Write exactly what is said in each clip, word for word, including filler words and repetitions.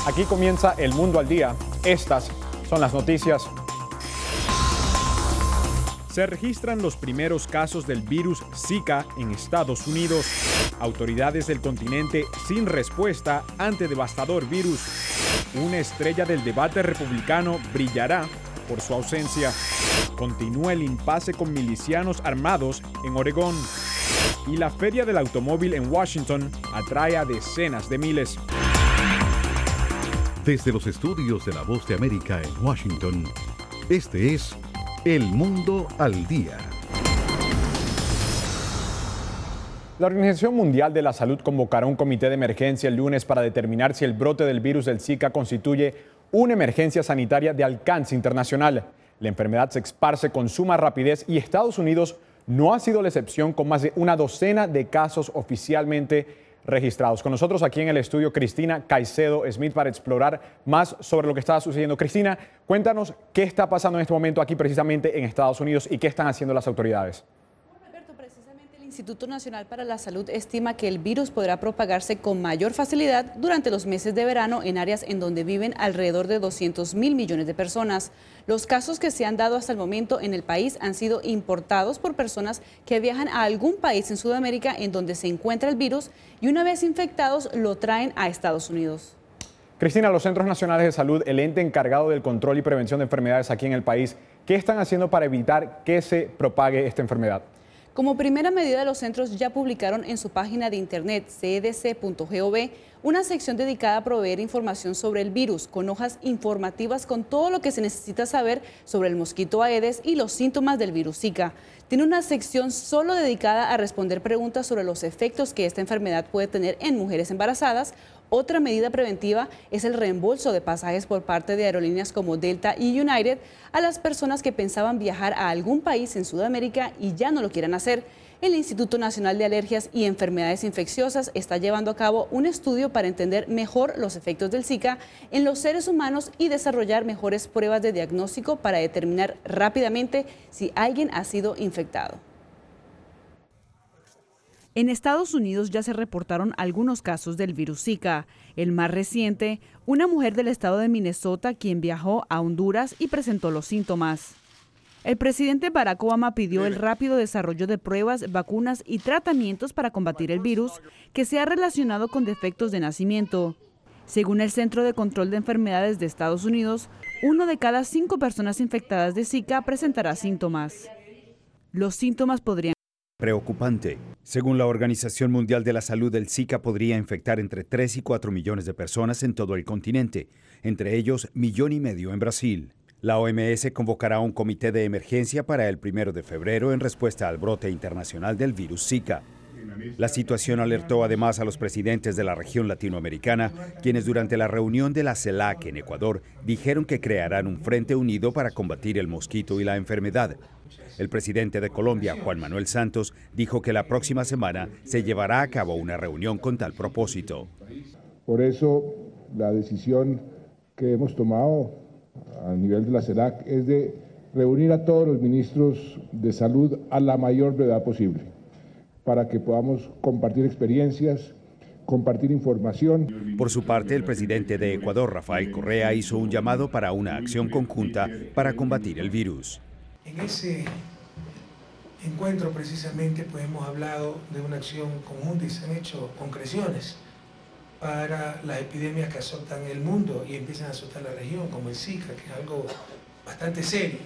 Aquí comienza El Mundo al Día. Estas son las noticias. Se registran los primeros casos del virus Zika en Estados Unidos. Autoridades del continente sin respuesta ante devastador virus. Una estrella del debate republicano brillará por su ausencia. Continúa el impasse con milicianos armados en Oregón. Y la Feria del Automóvil en Washington atrae a decenas de miles. Desde los estudios de La Voz de América en Washington, este es El Mundo al Día. La Organización Mundial de la Salud convocará un comité de emergencia el lunes para determinar si el brote del virus del Zika constituye una emergencia sanitaria de alcance internacional. La enfermedad se esparce con suma rapidez y Estados Unidos no ha sido la excepción, con más de una docena de casos oficialmente registrados. Con nosotros aquí en el estudio Cristina Caicedo Smith para explorar más sobre lo que está sucediendo. Cristina, cuéntanos qué está pasando en este momento aquí precisamente en Estados Unidos y qué están haciendo las autoridades. El Instituto Nacional para la Salud estima que el virus podrá propagarse con mayor facilidad durante los meses de verano en áreas en donde viven alrededor de doscientos mil millones de personas. Los casos que se han dado hasta el momento en el país han sido importados por personas que viajan a algún país en Sudamérica en donde se encuentra el virus y una vez infectados lo traen a Estados Unidos. Cristina, los Centros Nacionales de Salud, el ente encargado del control y prevención de enfermedades aquí en el país, ¿qué están haciendo para evitar que se propague esta enfermedad? Como primera medida, los centros ya publicaron en su página de internet c d c punto gov una sección dedicada a proveer información sobre el virus, con hojas informativas con todo lo que se necesita saber sobre el mosquito Aedes y los síntomas del virus Zika. Tiene una sección solo dedicada a responder preguntas sobre los efectos que esta enfermedad puede tener en mujeres embarazadas. Otra medida preventiva es el reembolso de pasajes por parte de aerolíneas como Delta y United a las personas que pensaban viajar a algún país en Sudamérica y ya no lo quieran hacer. El Instituto Nacional de Alergias y Enfermedades Infecciosas está llevando a cabo un estudio para entender mejor los efectos del Zika en los seres humanos y desarrollar mejores pruebas de diagnóstico para determinar rápidamente si alguien ha sido infectado. En Estados Unidos ya se reportaron algunos casos del virus Zika. El más reciente, una mujer del estado de Minnesota quien viajó a Honduras y presentó los síntomas. El presidente Barack Obama pidió el rápido desarrollo de pruebas, vacunas y tratamientos para combatir el virus que se ha relacionado con defectos de nacimiento. Según el Centro de Control de Enfermedades de Estados Unidos, uno de cada cinco personas infectadas de Zika presentará síntomas. Los síntomas podrían Preocupante. Según la Organización Mundial de la Salud, el Zika podría infectar entre tres y cuatro millones de personas en todo el continente, entre ellos millón y medio en Brasil. La O M S convocará un comité de emergencia para el primero de febrero en respuesta al brote internacional del virus Zika. La situación alertó además a los presidentes de la región latinoamericana, quienes durante la reunión de la CELAC en Ecuador dijeron que crearán un frente unido para combatir el mosquito y la enfermedad. El presidente de Colombia, Juan Manuel Santos, dijo que la próxima semana se llevará a cabo una reunión con tal propósito. Por eso, la decisión que hemos tomado a nivel de la CELAC es de reunir a todos los ministros de salud a la mayor brevedad posible, para que podamos compartir experiencias, compartir información. Por su parte, el presidente de Ecuador, Rafael Correa, hizo un llamado para una acción conjunta para combatir el virus. En ese encuentro precisamente pues hemos hablado de una acción conjunta y se han hecho concreciones para las epidemias que azotan el mundo y empiezan a azotar la región, como el Zika, que es algo bastante serio.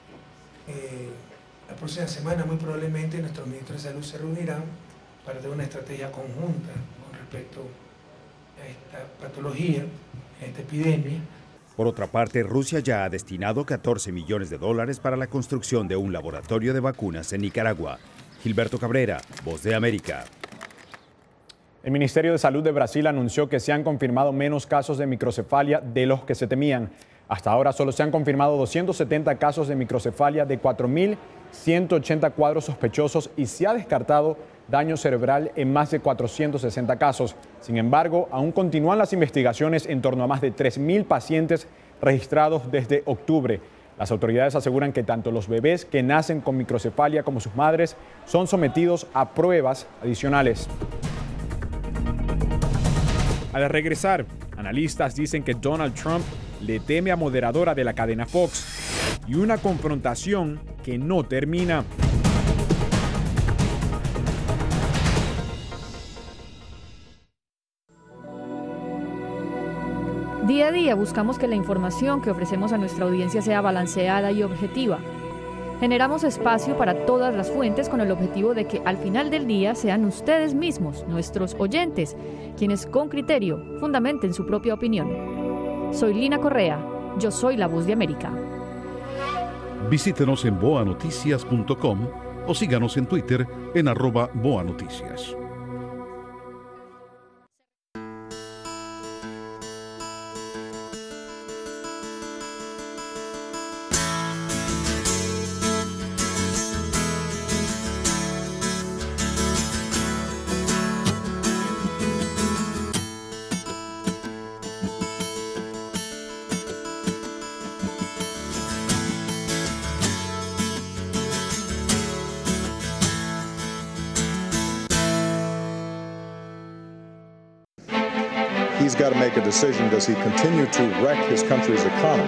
Eh, la próxima semana muy probablemente nuestros ministros de salud se reunirán para tener una estrategia conjunta con respecto a esta patología, a esta epidemia. Por otra parte, Rusia ya ha destinado catorce millones de dólares para la construcción de un laboratorio de vacunas en Nicaragua. Gilberto Cabrera, Voz de América. El Ministerio de Salud de Brasil anunció que se han confirmado menos casos de microcefalia de los que se temían. Hasta ahora solo se han confirmado doscientos setenta casos de microcefalia de cuatro mil ciento ochenta cuadros sospechosos y se ha descartado daño cerebral en más de cuatrocientos sesenta casos. Sin embargo, aún continúan las investigaciones en torno a más de tres mil pacientes registrados desde octubre. Las autoridades aseguran que tanto los bebés que nacen con microcefalia como sus madres son sometidos a pruebas adicionales. Al regresar, Analistas dicen que Donald Trump le teme a moderadora de la cadena Fox y una confrontación que no termina. Día a día buscamos que la información que ofrecemos a nuestra audiencia sea balanceada y objetiva. Generamos espacio para todas las fuentes con el objetivo de que al final del día sean ustedes mismos, nuestros oyentes, quienes con criterio fundamenten su propia opinión. Soy Lina Correa, yo soy la Voz de América. Visítenos en boa noticias punto com o síganos en Twitter en arroba boanoticias. He's got to make a decision. Does he continue to wreck his country's economy?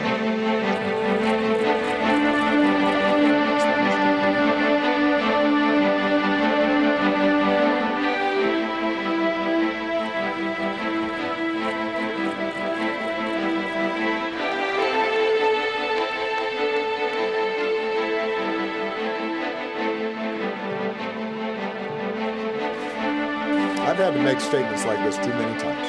I've had to make statements like this too many times.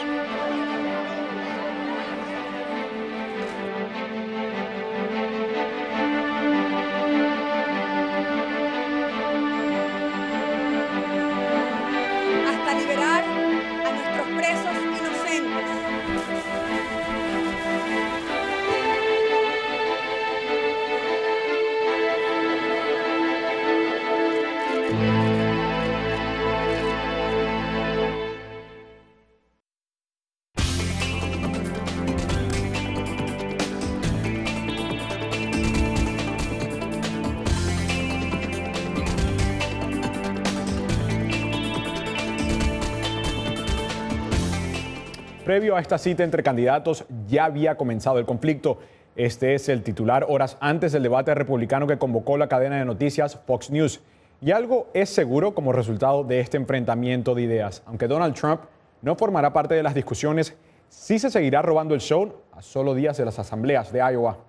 Previo a esta cita entre candidatos, ya había comenzado el conflicto. Este es el titular horas antes del debate republicano que convocó la cadena de noticias Fox News. Y algo es seguro como resultado de este enfrentamiento de ideas. Aunque Donald Trump no formará parte de las discusiones, sí se seguirá robando el show a solo días de las asambleas de Iowa.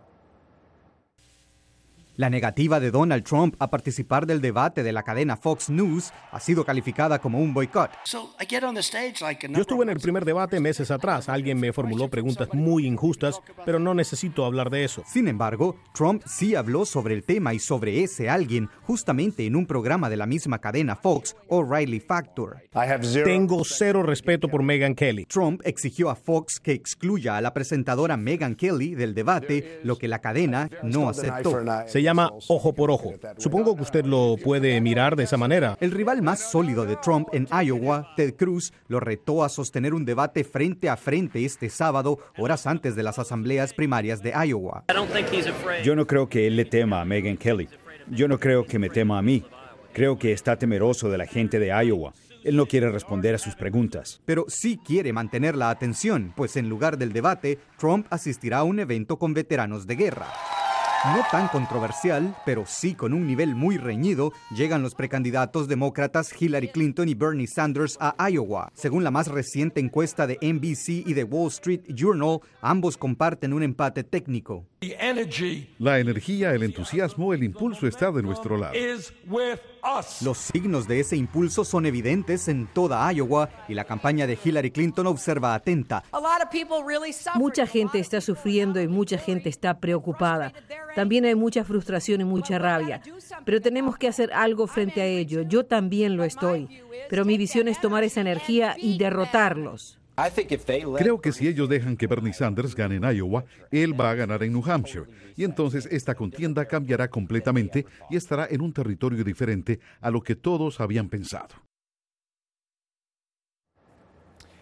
La negativa de Donald Trump a participar del debate de la cadena Fox News ha sido calificada como un boicot. Yo estuve en el primer debate meses atrás. Alguien me formuló preguntas muy injustas, pero no necesito hablar de eso. Sin embargo, Trump sí habló sobre el tema y sobre ese alguien justamente en un programa de la misma cadena Fox, O'Reilly Factor. Tengo cero respeto por Megyn Kelly. Trump exigió a Fox que excluya a la presentadora Megyn Kelly del debate, lo que la cadena no aceptó. Se llama ojo por ojo. Supongo que usted lo puede mirar de esa manera. El rival más sólido de Trump en Iowa, Ted Cruz, lo retó a sostener un debate frente a frente este sábado, horas antes de las asambleas primarias de Iowa. Yo no creo que él le tema a Megyn Kelly. Yo no creo que me tema a mí. Creo que está temeroso de la gente de Iowa. Él no quiere responder a sus preguntas. Pero sí quiere mantener la atención, pues en lugar del debate, Trump asistirá a un evento con veteranos de guerra. No tan controversial, pero sí con un nivel muy reñido, llegan los precandidatos demócratas Hillary Clinton y Bernie Sanders a Iowa. Según la más reciente encuesta de N B C y de Wall Street Journal, ambos comparten un empate técnico. La energía, el entusiasmo, el impulso está de nuestro lado. Los signos de ese impulso son evidentes en toda Iowa y la campaña de Hillary Clinton observa atenta. Mucha gente está sufriendo y mucha gente está preocupada. También hay mucha frustración y mucha rabia, pero tenemos que hacer algo frente a ello. Yo también lo estoy, pero mi visión es tomar esa energía y derrotarlos. Creo que si ellos dejan que Bernie Sanders gane en Iowa, él va a ganar en New Hampshire. Y entonces esta contienda cambiará completamente y estará en un territorio diferente a lo que todos habían pensado.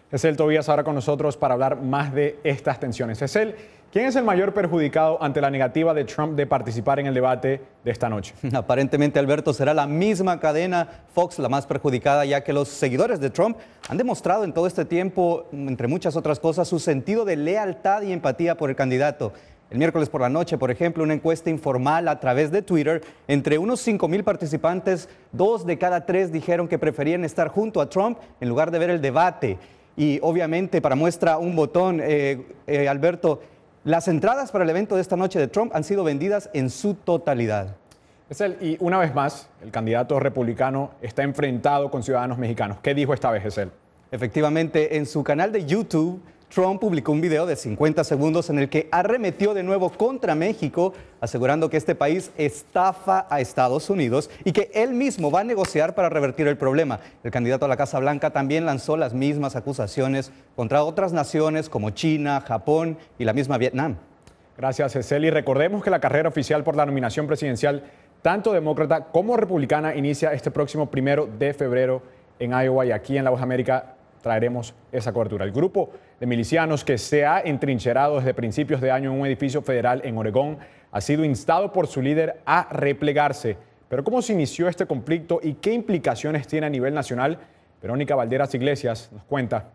Gesell Tobías ahora con nosotros para hablar más de estas tensiones. Gesell, ¿quién es el mayor perjudicado ante la negativa de Trump de participar en el debate de esta noche? Aparentemente, Alberto, será la misma cadena Fox la más perjudicada, ya que los seguidores de Trump han demostrado en todo este tiempo, entre muchas otras cosas, su sentido de lealtad y empatía por el candidato. El miércoles por la noche, por ejemplo, una encuesta informal a través de Twitter, entre unos cinco mil participantes, dos de cada tres dijeron que preferían estar junto a Trump en lugar de ver el debate. Y obviamente, para muestra un botón, eh, eh, Alberto, las entradas para el evento de esta noche de Trump han sido vendidas en su totalidad. Gesell, y una vez más, el candidato republicano está enfrentado con ciudadanos mexicanos. ¿Qué dijo esta vez, Gesell? Efectivamente, en su canal de YouTube, Trump publicó un video de cincuenta segundos en el que arremetió de nuevo contra México, asegurando que este país estafa a Estados Unidos y que él mismo va a negociar para revertir el problema. El candidato a la Casa Blanca también lanzó las mismas acusaciones contra otras naciones como China, Japón y la misma Vietnam. Gracias, Gesell. Y recordemos que la carrera oficial por la nominación presidencial, tanto demócrata como republicana, inicia este próximo primero de febrero en Iowa, y aquí en La Voz de América traeremos esa cobertura. El grupo de milicianos que se ha entrincherado desde principios de año en un edificio federal en Oregón ha sido instado por su líder a replegarse. Pero ¿cómo se inició este conflicto y qué implicaciones tiene a nivel nacional? Verónica Valderas Iglesias nos cuenta.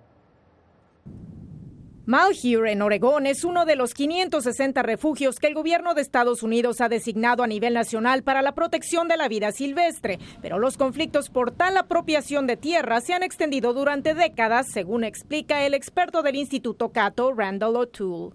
Malheur, en Oregón, es uno de los quinientos sesenta refugios que el gobierno de Estados Unidos ha designado a nivel nacional para la protección de la vida silvestre. Pero los conflictos por tal apropiación de tierra se han extendido durante décadas, según explica el experto del Instituto Cato, Randall O'Toole.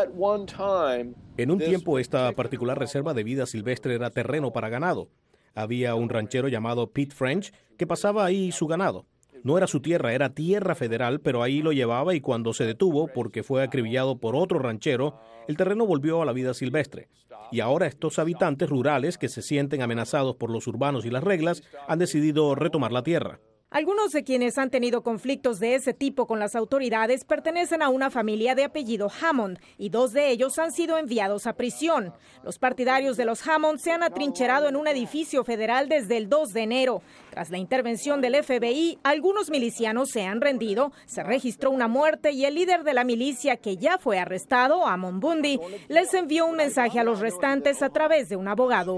En un tiempo, esta particular reserva de vida silvestre era terreno para ganado. Había un ranchero llamado Pete French que pasaba ahí su ganado. No era su tierra, era tierra federal, pero ahí lo llevaba, y cuando se detuvo porque fue acribillado por otro ranchero, el terreno volvió a la vida silvestre. Y ahora estos habitantes rurales, que se sienten amenazados por los urbanos y las reglas, han decidido retomar la tierra. Algunos de quienes han tenido conflictos de ese tipo con las autoridades pertenecen a una familia de apellido Hammond, y dos de ellos han sido enviados a prisión. Los partidarios de los Hammond se han atrincherado en un edificio federal desde el dos de enero. Tras la intervención del F B I, algunos milicianos se han rendido, se registró una muerte y el líder de la milicia, que ya fue arrestado, Ammon Bundy, les envió un mensaje a los restantes a través de un abogado.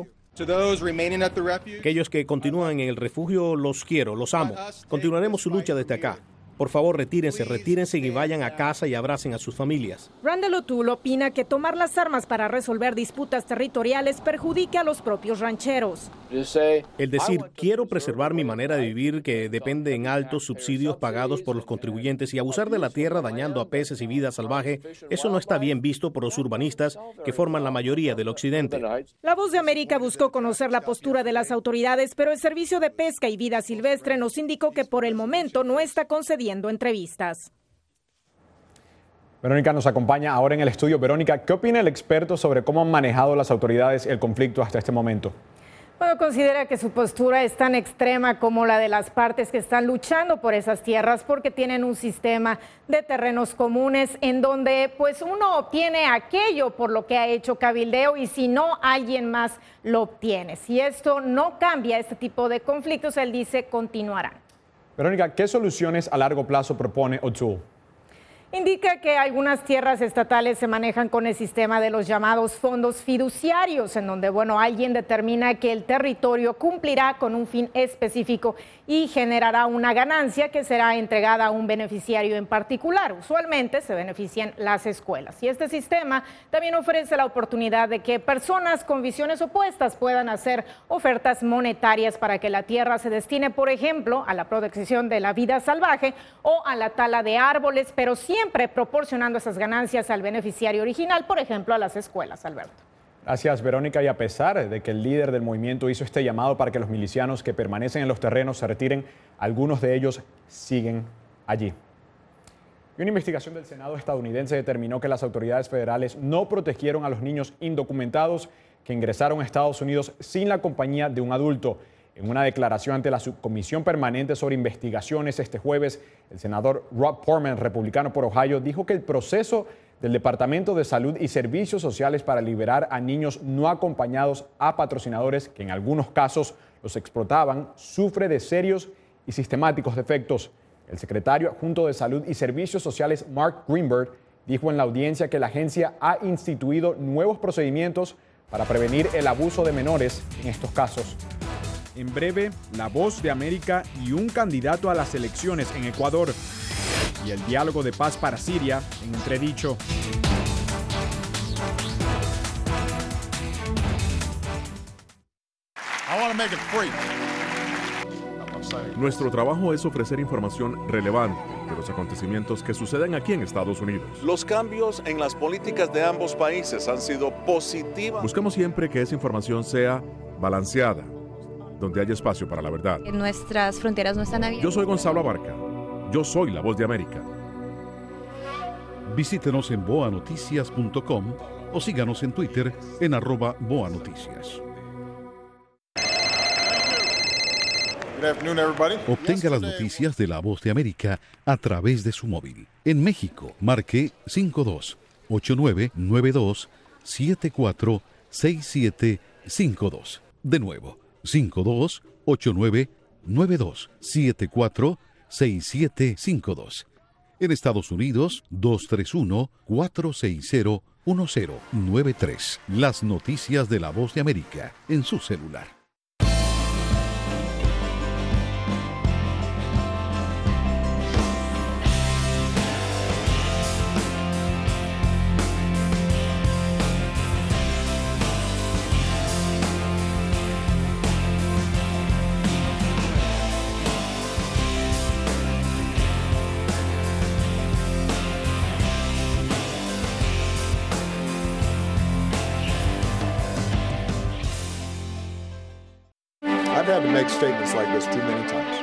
Aquellos que continúan en el refugio, los quiero, los amo. Continuaremos su lucha desde acá. Por favor, retírense, retírense y vayan a casa y abracen a sus familias. Randall O'Toole opina que tomar las armas para resolver disputas territoriales perjudica a los propios rancheros. El decir, quiero preservar mi manera de vivir, que depende en altos subsidios pagados por los contribuyentes, y abusar de la tierra dañando a peces y vida salvaje, eso no está bien visto por los urbanistas que forman la mayoría del occidente. La Voz de América buscó conocer la postura de las autoridades, pero el Servicio de Pesca y Vida Silvestre nos indicó que por el momento no está concediendo entrevistas. Verónica nos acompaña ahora en el estudio. Verónica, ¿qué opina el experto sobre cómo han manejado las autoridades el conflicto hasta este momento? Bueno, considera que su postura es tan extrema como la de las partes que están luchando por esas tierras, porque tienen un sistema de terrenos comunes en donde pues uno obtiene aquello por lo que ha hecho cabildeo, y si no, alguien más lo obtiene. Si esto no cambia este tipo de conflictos, él dice, continuarán. Verónica, ¿qué soluciones a largo plazo propone O'Toole? Indica que algunas tierras estatales se manejan con el sistema de los llamados fondos fiduciarios, en donde, bueno, alguien determina que el territorio cumplirá con un fin específico y generará una ganancia que será entregada a un beneficiario en particular. Usualmente se benefician las escuelas. Y este sistema también ofrece la oportunidad de que personas con visiones opuestas puedan hacer ofertas monetarias para que la tierra se destine, por ejemplo, a la protección de la vida salvaje o a la tala de árboles, pero siempre siempre proporcionando esas ganancias al beneficiario original, por ejemplo, a las escuelas, Alberto. Gracias, Verónica. Y a pesar de que el líder del movimiento hizo este llamado para que los milicianos que permanecen en los terrenos se retiren, algunos de ellos siguen allí. Y una investigación del Senado estadounidense determinó que las autoridades federales no protegieron a los niños indocumentados que ingresaron a Estados Unidos sin la compañía de un adulto. En una declaración ante la Subcomisión Permanente sobre Investigaciones este jueves, el senador Rob Portman, republicano por Ohio, dijo que el proceso del Departamento de Salud y Servicios Sociales para liberar a niños no acompañados a patrocinadores que en algunos casos los explotaban sufre de serios y sistemáticos defectos. El secretario adjunto de Salud y Servicios Sociales, Mark Greenberg, dijo en la audiencia que la agencia ha instituido nuevos procedimientos para prevenir el abuso de menores en estos casos. En breve, La Voz de América y un candidato a las elecciones en Ecuador. Y el diálogo de paz para Siria en entredicho. Nuestro trabajo es ofrecer información relevante de los acontecimientos que suceden aquí en Estados Unidos. Los cambios en las políticas de ambos países han sido positivas. Buscamos siempre que esa información sea balanceada, donde haya espacio para la verdad. Nuestras fronteras no están abiertas. Yo soy Gonzalo Abarca. Yo soy La Voz de América. Visítenos en boa noticias punto com o síganos en Twitter en arroba boa noticias. Obtenga las noticias de La Voz de América a través de su móvil. En México, marque cinco dos ocho nueve nueve dos siete cuatro seis siete cinco dos. De nuevo, cinco dos ocho nueve nueve dos siete cuatro seis siete cinco dos. En Estados Unidos, dos tres uno cuatro seis cero uno cero nueve tres. Las noticias de La Voz de América en su celular. I've had to make statements like this too many times.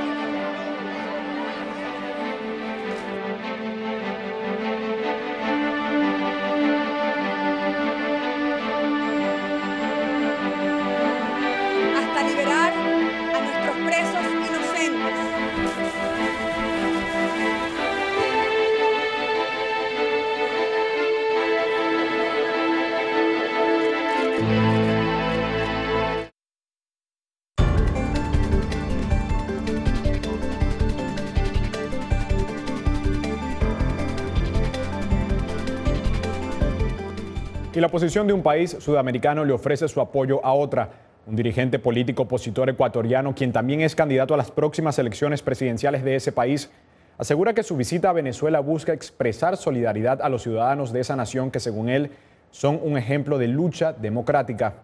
Hasta liberar a nuestros presos inocentes. Y la oposición de un país sudamericano le ofrece su apoyo a otra. Un dirigente político opositor ecuatoriano, quien también es candidato a las próximas elecciones presidenciales de ese país, asegura que su visita a Venezuela busca expresar solidaridad a los ciudadanos de esa nación que, según él, son un ejemplo de lucha democrática.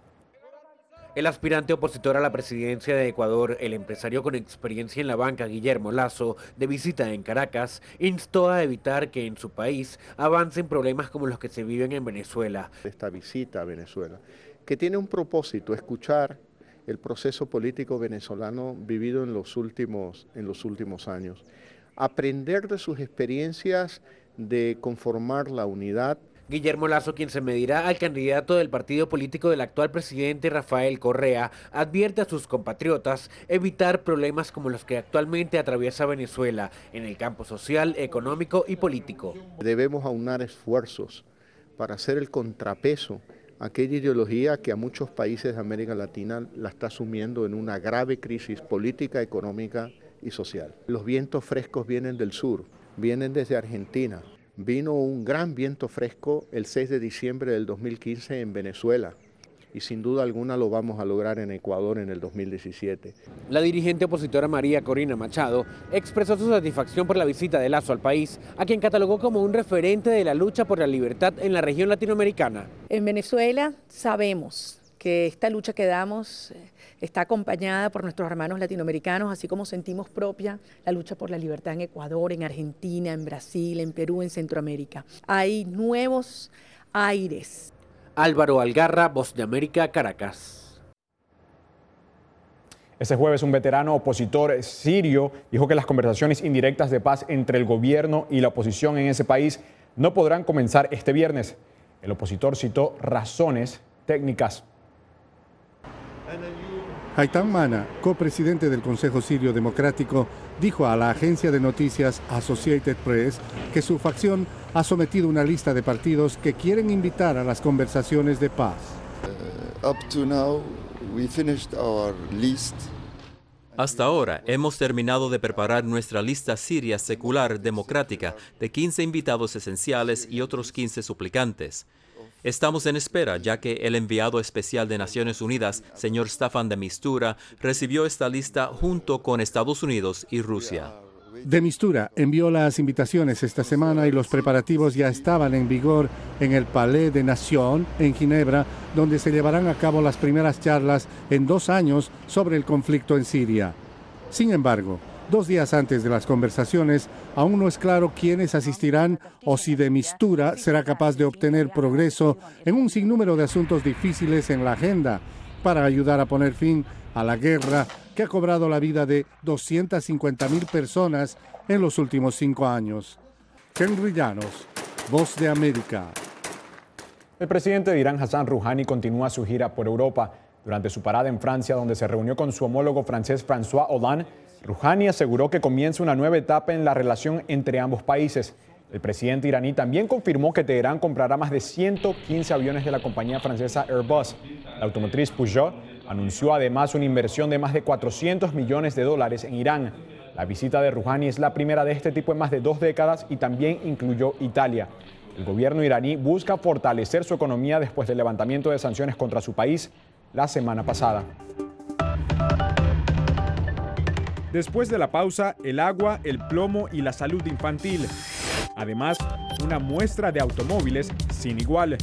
El aspirante opositor a la presidencia de Ecuador, el empresario con experiencia en la banca Guillermo Lasso, de visita en Caracas, instó a evitar que en su país avancen problemas como los que se viven en Venezuela. Esta visita a Venezuela, que tiene un propósito, escuchar el proceso político venezolano vivido en los últimos, en los últimos años, aprender de sus experiencias de conformar la unidad. Guillermo Lasso, quien se medirá al candidato del partido político del actual presidente Rafael Correa, advierte a sus compatriotas evitar problemas como los que actualmente atraviesa Venezuela en el campo social, económico y político. Debemos aunar esfuerzos para hacer el contrapeso a aquella ideología que a muchos países de América Latina la está sumiendo en una grave crisis política, económica y social. Los vientos frescos vienen del sur, vienen desde Argentina. Vino un gran viento fresco el seis de diciembre del dos mil quince en Venezuela y sin duda alguna lo vamos a lograr en Ecuador en el dos mil diecisiete. La dirigente opositora María Corina Machado expresó su satisfacción por la visita de Lasso al país, a quien catalogó como un referente de la lucha por la libertad en la región latinoamericana. En Venezuela sabemos que esta lucha que damos está acompañada por nuestros hermanos latinoamericanos, así como sentimos propia la lucha por la libertad en Ecuador, en Argentina, en Brasil, en Perú, en Centroamérica. Hay nuevos aires. Álvaro Algarra, Voz de América, Caracas. Este jueves un veterano opositor sirio dijo que las conversaciones indirectas de paz entre el gobierno y la oposición en ese país no podrán comenzar este viernes. El opositor citó razones técnicas. Haitham Mana, copresidente del Consejo Sirio Democrático, dijo a la agencia de noticias Associated Press que su facción ha sometido una lista de partidos que quieren invitar a las conversaciones de paz. Uh, up to now, we finished our list. Hasta ahora hemos terminado de preparar nuestra lista siria secular democrática de quince invitados esenciales y otros quince suplicantes. Estamos en espera, ya que el enviado especial de Naciones Unidas, señor Staffan de Mistura, recibió esta lista junto con Estados Unidos y Rusia. De Mistura envió las invitaciones esta semana y los preparativos ya estaban en vigor en el Palais de Nation en Ginebra, donde se llevarán a cabo las primeras charlas en dos años sobre el conflicto en Siria. Sin embargo, dos días antes de las conversaciones, aún no es claro quiénes asistirán o si de Mistura será capaz de obtener progreso en un sinnúmero de asuntos difíciles en la agenda para ayudar a poner fin a la guerra que ha cobrado la vida de doscientas cincuenta mil personas en los últimos cinco años. Henry Llanos, Voz de América. El presidente de Irán, Hassan Rouhani, continúa su gira por Europa. Durante su parada en Francia, donde se reunió con su homólogo francés François Hollande, Rouhani aseguró que comienza una nueva etapa en la relación entre ambos países. El presidente iraní también confirmó que Teherán comprará más de ciento quince aviones de la compañía francesa Airbus. La automotriz Peugeot anunció además una inversión de más de cuatrocientos millones de dólares en Irán. La visita de Rouhani es la primera de este tipo en más de dos décadas y también incluyó Italia. El gobierno iraní busca fortalecer su economía después del levantamiento de sanciones contra su país la semana pasada. Después de la pausa, el agua, el plomo y la salud infantil. Además, una muestra de automóviles sin igual.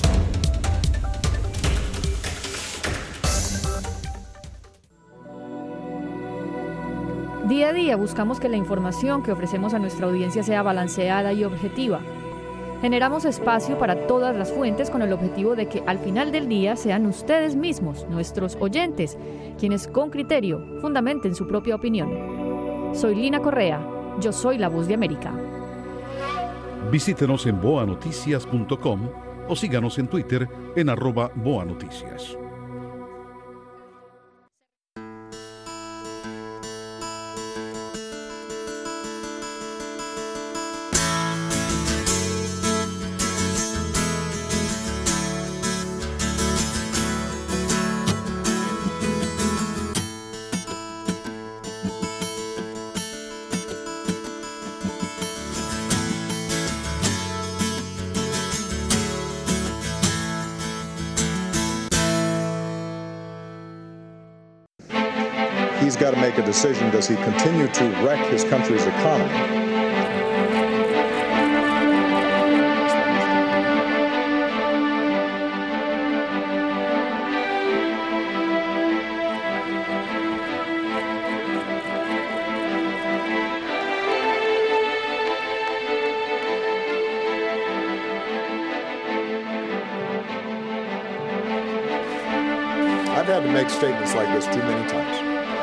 Día a día buscamos que la información que ofrecemos a nuestra audiencia sea balanceada y objetiva. Generamos espacio para todas las fuentes con el objetivo de que al final del día sean ustedes mismos, nuestros oyentes, quienes con criterio fundamenten su propia opinión. Soy Lina Correa, yo soy la Voz de América. Visítenos en boa noticias punto com o síganos en Twitter en arroba boanoticias. He's got to make a decision. Does he continue to wreck his country's economy? I've had to make statements like this too many times.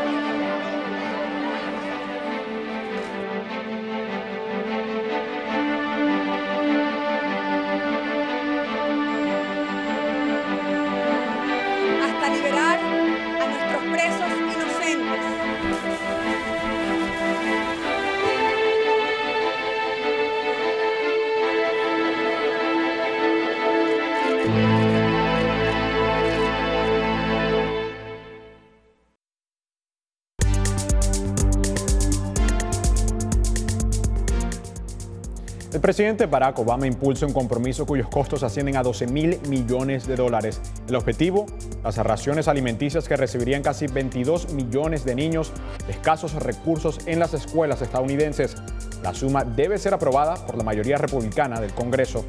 El presidente Barack Obama impulsa un compromiso cuyos costos ascienden a doce mil millones de dólares. El objetivo, las raciones alimenticias que recibirían casi veintidós millones de niños de escasos recursos en las escuelas estadounidenses. La suma debe ser aprobada por la mayoría republicana del Congreso.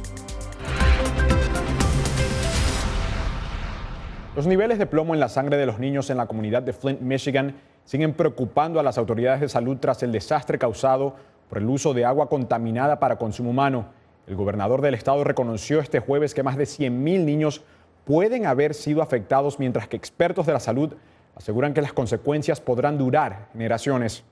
Los niveles de plomo en la sangre de los niños en la comunidad de Flint, Michigan, siguen preocupando a las autoridades de salud tras el desastre causado por el uso de agua contaminada para consumo humano. El gobernador del estado reconoció este jueves que más de cien mil niños pueden haber sido afectados, mientras que expertos de la salud aseguran que las consecuencias podrán durar generaciones.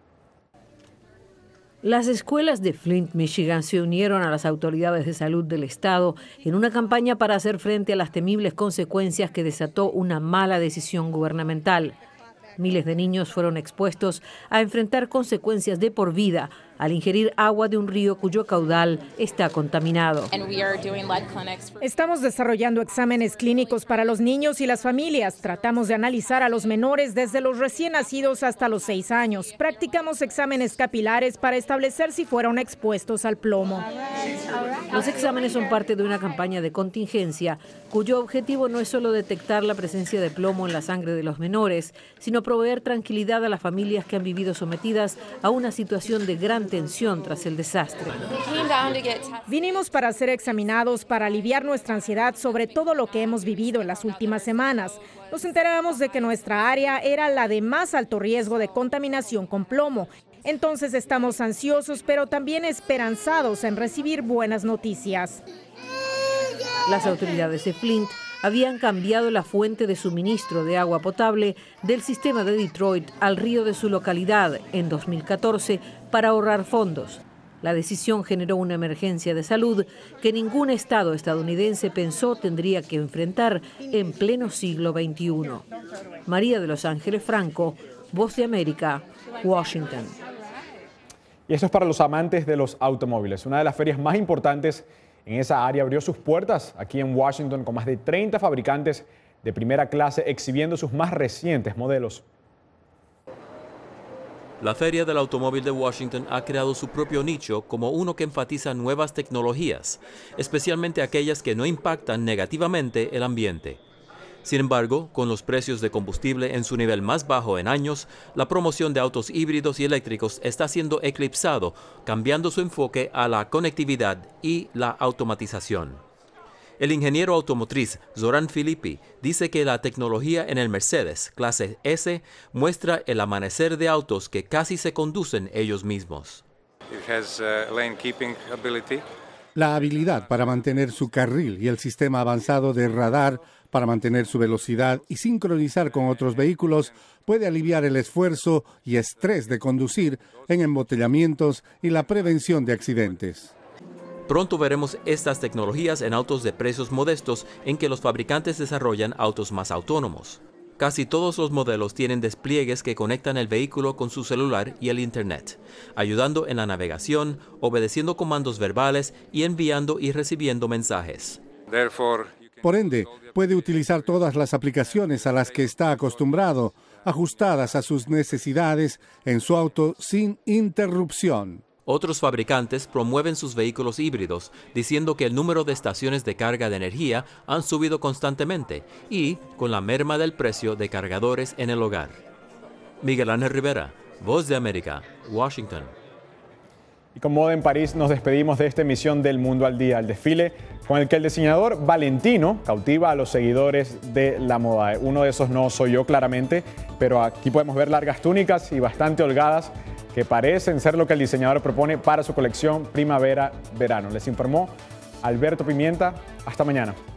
Las escuelas de Flint, Michigan, se unieron a las autoridades de salud del estado en una campaña para hacer frente a las temibles consecuencias que desató una mala decisión gubernamental. Miles de niños fueron expuestos a enfrentar consecuencias de por vida al ingerir agua de un río cuyo caudal está contaminado. Estamos desarrollando exámenes clínicos para los niños y las familias. Tratamos de analizar a los menores desde los recién nacidos hasta los seis años. Practicamos exámenes capilares para establecer si fueron expuestos al plomo. Los exámenes son parte de una campaña de contingencia cuyo objetivo no es solo detectar la presencia de plomo en la sangre de los menores, sino proveer tranquilidad a las familias que han vivido sometidas a una situación de gran tensión tras el desastre. Vinimos para ser examinados, para aliviar nuestra ansiedad sobre todo lo que hemos vivido en las últimas semanas. Nos enteramos de que nuestra área era la de más alto riesgo de contaminación con plomo. Entonces estamos ansiosos, pero también esperanzados en recibir buenas noticias. Las autoridades de Flint habían cambiado la fuente de suministro de agua potable del sistema de Detroit al río de su localidad en dos mil catorce para ahorrar fondos. La decisión generó una emergencia de salud que ningún estado estadounidense pensó tendría que enfrentar en pleno siglo veintiuno. María de Los Ángeles Franco, Voz de América, Washington. Y eso es para los amantes de los automóviles. Una de las ferias más importantes en esa área abrió sus puertas aquí en Washington con más de treinta fabricantes de primera clase exhibiendo sus más recientes modelos. La Feria del Automóvil de Washington ha creado su propio nicho como uno que enfatiza nuevas tecnologías, especialmente aquellas que no impactan negativamente el ambiente. Sin embargo, con los precios de combustible en su nivel más bajo en años, la promoción de autos híbridos y eléctricos está siendo eclipsado, cambiando su enfoque a la conectividad y la automatización. El ingeniero automotriz Zoran Filippi dice que la tecnología en el Mercedes clase S muestra el amanecer de autos que casi se conducen ellos mismos. It has, uh, lane keeping ability. La habilidad para mantener su carril y el sistema avanzado de radar para mantener su velocidad y sincronizar con otros vehículos puede aliviar el esfuerzo y estrés de conducir en embotellamientos y la prevención de accidentes. Pronto veremos estas tecnologías en autos de precios modestos en que los fabricantes desarrollan autos más autónomos. Casi todos los modelos tienen despliegues que conectan el vehículo con su celular y el Internet, ayudando en la navegación, obedeciendo comandos verbales y enviando y recibiendo mensajes. Por ende, puede utilizar todas las aplicaciones a las que está acostumbrado, ajustadas a sus necesidades en su auto sin interrupción. Otros fabricantes promueven sus vehículos híbridos, diciendo que el número de estaciones de carga de energía han subido constantemente y con la merma del precio de cargadores en el hogar. Miguel Ángel Rivera, Voz de América, Washington. Y con moda en París nos despedimos de esta emisión del Mundo al Día, el desfile con el que el diseñador Valentino cautiva a los seguidores de la moda. Uno de esos no soy yo claramente, pero aquí podemos ver largas túnicas y bastante holgadas que parecen ser lo que el diseñador propone para su colección primavera-verano. Les informó Alberto Pimienta. Hasta mañana.